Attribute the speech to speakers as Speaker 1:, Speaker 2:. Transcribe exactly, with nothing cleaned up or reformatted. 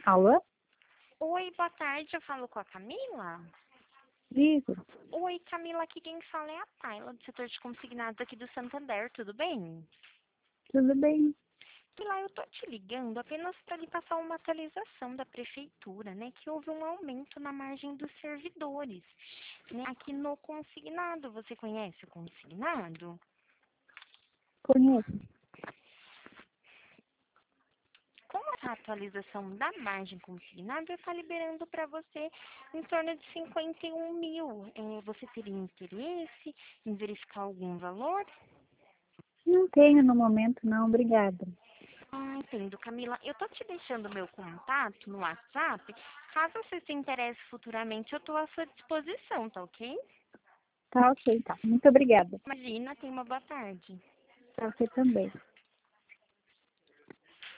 Speaker 1: Alô?
Speaker 2: Oi, boa tarde, eu falo com a Camila?
Speaker 1: Isso,
Speaker 2: Oi, Camila, aqui quem fala é a Tayla, do setor de consignados aqui do Santander, tudo bem?
Speaker 1: tudo bem?
Speaker 2: Camila, eu tô te ligando apenas para lhe passar uma atualização da prefeitura, né, que houve um aumento na margem dos servidores, né, aqui no consignado. Você conhece o consignado?
Speaker 1: Conheço.
Speaker 2: Com essa atualização da margem consignada, está liberando para você em torno de cinquenta e um mil. É, você teria interesse em verificar algum valor?
Speaker 1: Não tenho no momento, não, obrigada.
Speaker 2: Ah, entendo, Camila. Eu tô te deixando meu contato no WhatsApp. Caso você se interesse futuramente, eu tô à sua disposição, tá ok?
Speaker 1: Tá ok, tá. Muito obrigada.
Speaker 2: Imagina, tenha uma boa tarde.
Speaker 1: Pra você também.